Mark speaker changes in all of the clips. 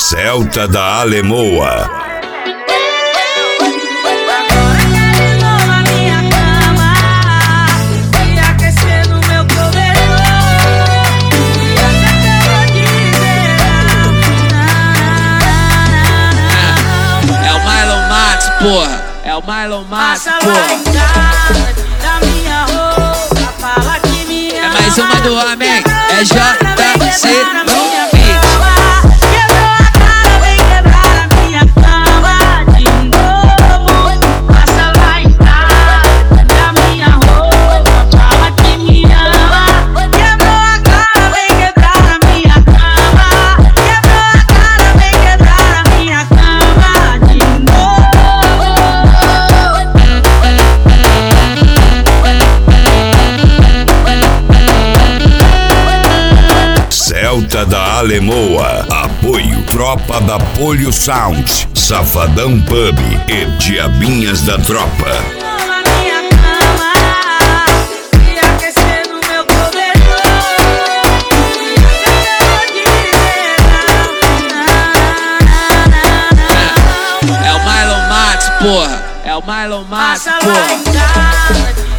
Speaker 1: Celta da Alemoa.
Speaker 2: Porra, é o Marlon Matos, porra. É mais uma do homem, é JC.
Speaker 1: Celta da Alemoa. Apoio Tropa da Polio Sound, Safadão Pub e Diabinhas da Tropa.
Speaker 2: É o Marlon Matos, porra. É o Marlon Matos, porra.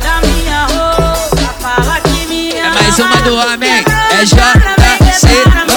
Speaker 2: É mais uma do homem, é JC.